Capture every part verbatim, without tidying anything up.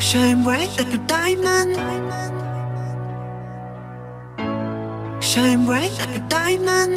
Shine bright like a diamond. Shine bright like a diamond.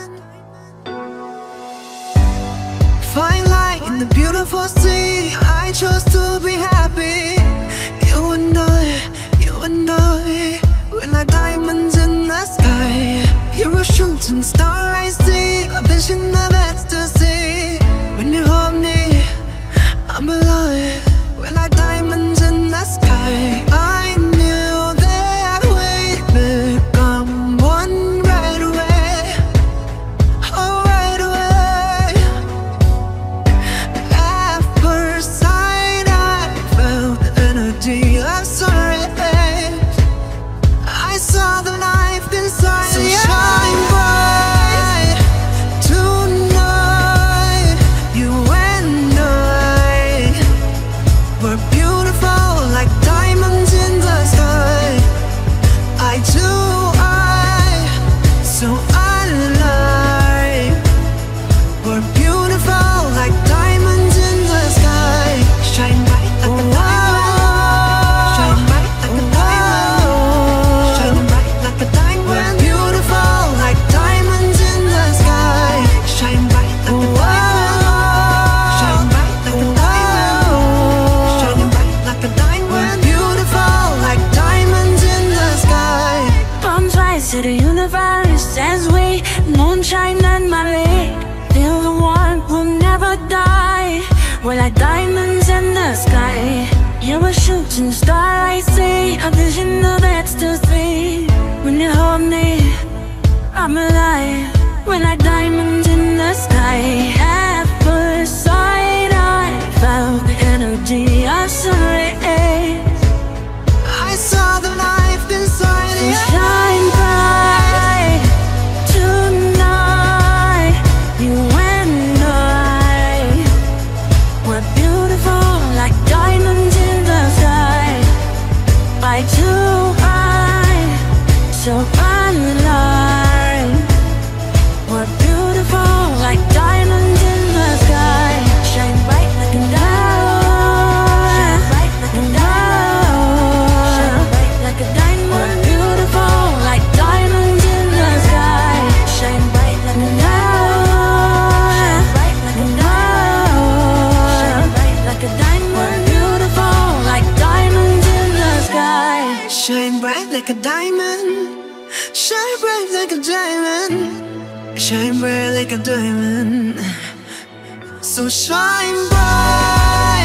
Fine light in the beautiful sea. I chose to be happy. You and I, you and I. We're like diamonds in the sky. You're a shooting star I see, a vision of ecstasy. When you hold me, I'm alive. We're like diamonds in the sky. I knew that we'd become one right away. Oh, right away. At first sight I felt the energy of sun rays. I saw the life inside. So shine bright tonight. You and I were beautiful like diamonds in the sky. I too, I, so alive. We're beautiful like diamonds in the sky. Shine bright like a diamond. Shine bright like a diamond. Shine bright like a diamond. We're beautiful like diamonds in the sky. Shine bright like a diamond. Shine bright like a diamond. Shining bright like a diamond. We're beautiful like diamonds in the sky. Palms rise to the universe as we moonshine and Malay. Feel the warmth, we'll never die. We're like diamonds in the sky. You're a shooting star I see, a vision of ecstasy. When you hold me, I'm alive. We're like diamonds in the sky. At first sight I felt the energy of sun rays. I saw the life inside So you. shine bright tonight. You and I were beautiful like diamonds in the sky. I too, I, so alive. We're beautiful like diamonds in the sky. Shine bright like a diamond. Shine bright like a diamond. Shine bright like a diamond. We're beautiful like diamonds in the sky. Shine bright like a diamond. Shine bright like a diamond. Shine bright like a diamond. We're beautiful like diamonds in the sky. Shine bright like a diamond. Shine bright like a diamond. Shine bright like a diamond. So shine bright.